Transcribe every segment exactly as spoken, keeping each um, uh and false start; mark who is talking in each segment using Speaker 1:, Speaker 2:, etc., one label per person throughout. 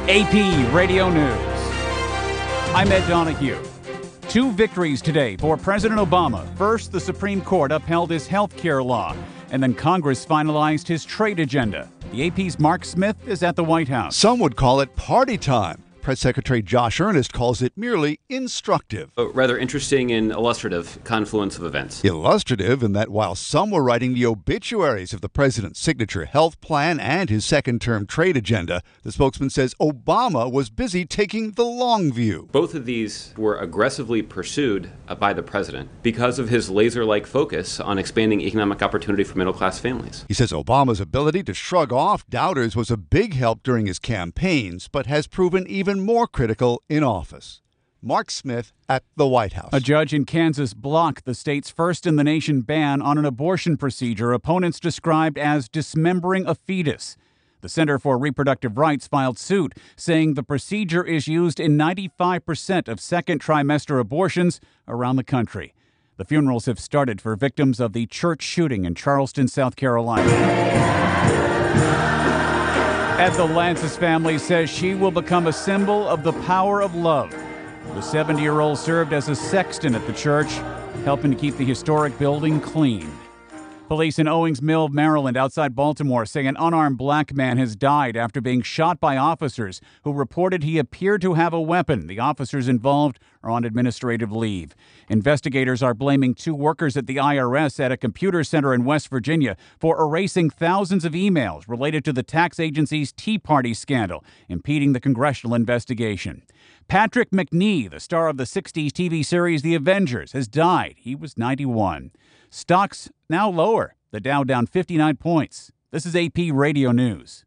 Speaker 1: A P Radio News. I'm Ed Donahue. Two victories today for President Obama. First, the Supreme Court upheld his health care law, and then Congress finalized his trade agenda. The A P's Mark Smith is at the White House.
Speaker 2: Some would call it party time. Press Secretary Josh Earnest calls it merely instructive.
Speaker 3: A rather interesting and illustrative confluence of events.
Speaker 2: Illustrative in that while some were writing the obituaries of the president's signature health plan and his second-term trade agenda, the spokesman says Obama was busy taking the long view.
Speaker 3: Both of these were aggressively pursued by the president because of his laser-like focus on expanding economic opportunity for middle-class families.
Speaker 2: He says Obama's ability to shrug off doubters was a big help during his campaigns, but has proven even more critical in office. Mark Smith at the White House.
Speaker 1: A judge in Kansas blocked the state's first-in-the-nation ban on an abortion procedure opponents described as dismembering a fetus. The Center for Reproductive Rights filed suit, saying the procedure is used in ninety-five percent of second trimester abortions around the country. The funerals have started for victims of the church shooting in Charleston, South Carolina. Ethel Lance's family says she will become a symbol of the power of love. The seventy-year-old served as a sexton at the church, helping to keep the historic building clean. Police in Owings Mill, Maryland, outside Baltimore, say an unarmed black man has died after being shot by officers who reported he appeared to have a weapon. The officers involved are on administrative leave. Investigators are blaming two workers at the I R S at a computer center in West Virginia for erasing thousands of emails related to the tax agency's Tea Party scandal, impeding the congressional investigation. Patrick Macnee, the star of the sixties T V series The Avengers, has died. He was ninety-one. Stocks now lower. The Dow down fifty-nine points. This is A P Radio News.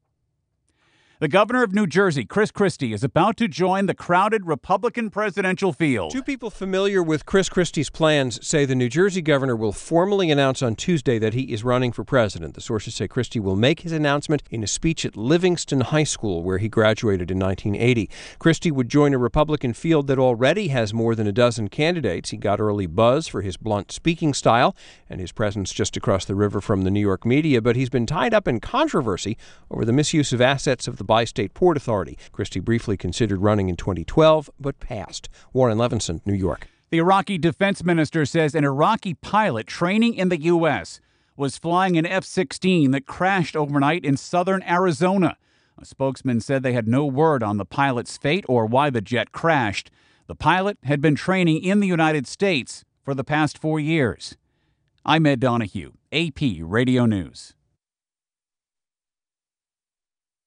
Speaker 1: The governor of New Jersey, Chris Christie, is about to join the crowded Republican presidential field.
Speaker 4: Two people familiar with Chris Christie's plans say the New Jersey governor will formally announce on Tuesday that he is running for president. The sources say Christie will make his announcement in a speech at Livingston High School, where he graduated in nineteen eighty. Christie would join a Republican field that already has more than a dozen candidates. He got early buzz for his blunt speaking style and his presence just across the river from the New York media, but he's been tied up in controversy over the misuse of assets of the Bi-State Port Authority. Christie briefly considered running in twenty twelve, but passed. Warren Levinson, New York.
Speaker 1: The Iraqi defense minister says an Iraqi pilot training in the U S was flying an F sixteen that crashed overnight in southern Arizona. A spokesman said they had no word on the pilot's fate or why the jet crashed. The pilot had been training in the United States for the past four years. I'm Ed Donahue, A P Radio News.